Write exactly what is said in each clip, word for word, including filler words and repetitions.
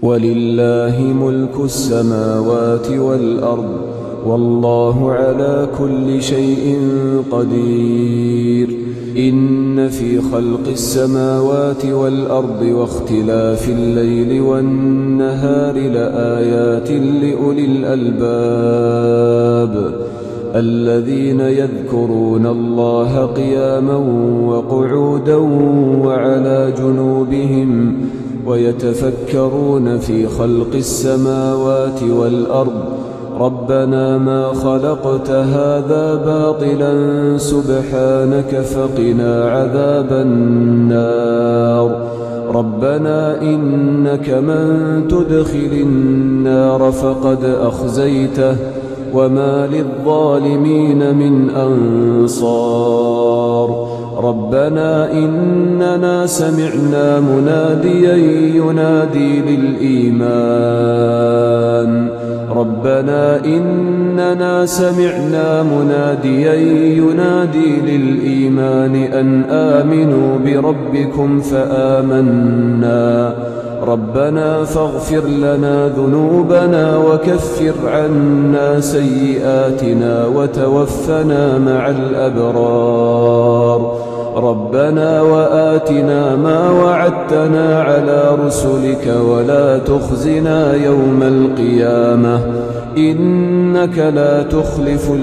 ولله ملك السماوات والأرض والله على كل شيء قدير. إن في خلق السماوات والأرض واختلاف الليل والنهار لآيات لأولي الألباب الذين يذكرون الله قياما وقعودا وعلى جنوبهم ويتفكرون في خلق السماوات والأرض ربنا ما خلقت هذا باطلا سبحانك فقنا عذاب النار. ربنا إنك من تدخل النار فقد أخزيته وما للظالمين من أنصار. ربنا إننا سمعنا مناديا ينادي للإيمان ربنا إننا سمعنا مناديا ينادي للإيمان أن آمنوا بربكم فآمنا ربنا فاغفر لنا ذنوبنا وكفر عنا سيئاتنا وتوفنا مع الأبرار. ربنا وآتنا ما وعدتنا على رسلك ولا تخزنا يوم القيامة إنك لا تخلف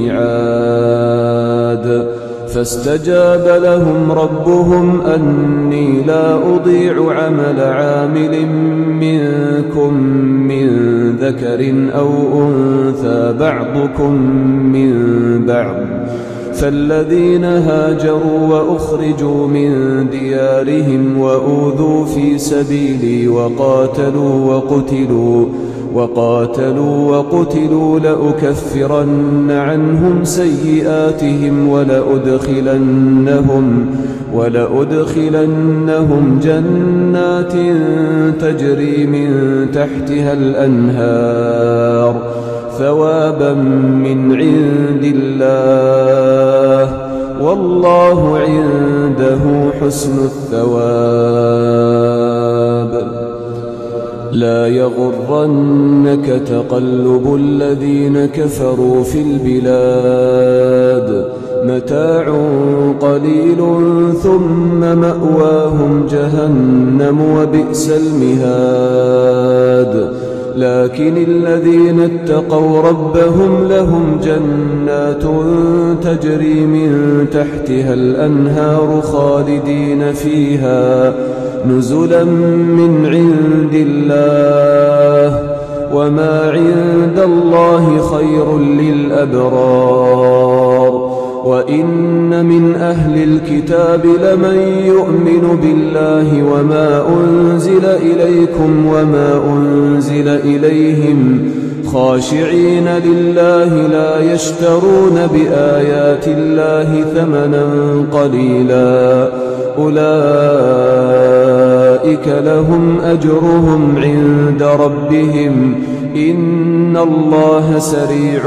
الميعاد. فاستجاب لهم ربهم أني لا أضيع عمل عامل منكم من ذكر أو أنثى بعضكم من بعض فالذين هاجروا وأخرجوا من ديارهم وأوذوا في سبيلي وقاتلوا وقتلوا وقاتلوا وقتلوا لأكفرن عنهم سيئاتهم ولأدخلنهم ولأدخلنهم جنات تجري من تحتها الأنهار ثوابا من عند الله والله عنده حسن الثواب. لا يغرنك تقلب الذين كفروا في البلاد متاع قليل ثم مأواهم جهنم وبئس المهاد. لكن الذين اتقوا ربهم لهم جنات تجري من تحتها الأنهار خالدين فيها نزلا من عند الله وما عند الله خير للأبرار. وإن من أهل الكتاب لمن يؤمن بالله وما أنزل إليكم وما أنزل إليهم خاشعين لله لا يشترون بآيات الله ثمنا قليلا أولئك لهم أجرهم عند ربهم إن الله سريع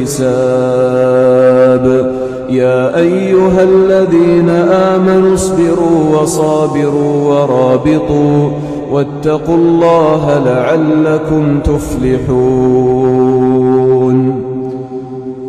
الحساب. يا أيها الذين آمنوا اصبروا وصابروا ورابطوا واتقوا الله لعلكم تفلحون.